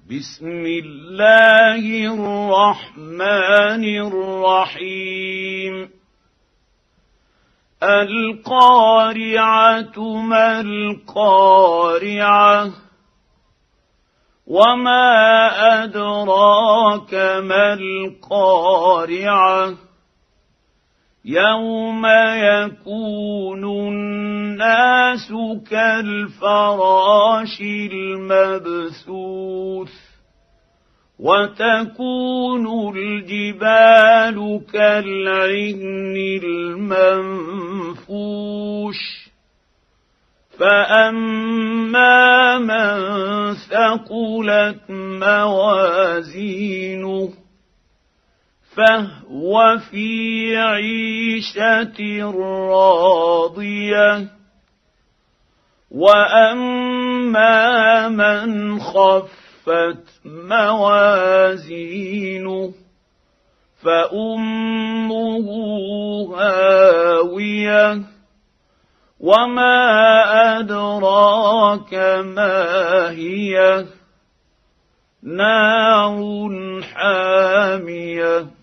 بسم الله الرحمن الرحيم القارعة ما القارعة وما أدراك ما القارعة يوم يكون الناس كالفراش المبثوث وتكون الجبال كالعهن المنفوش فأما من ثقلت موازينه فهو في عيشة راضية وأما من خفت موازينه فأمه هاوية وما أدراك ما هي نار حامية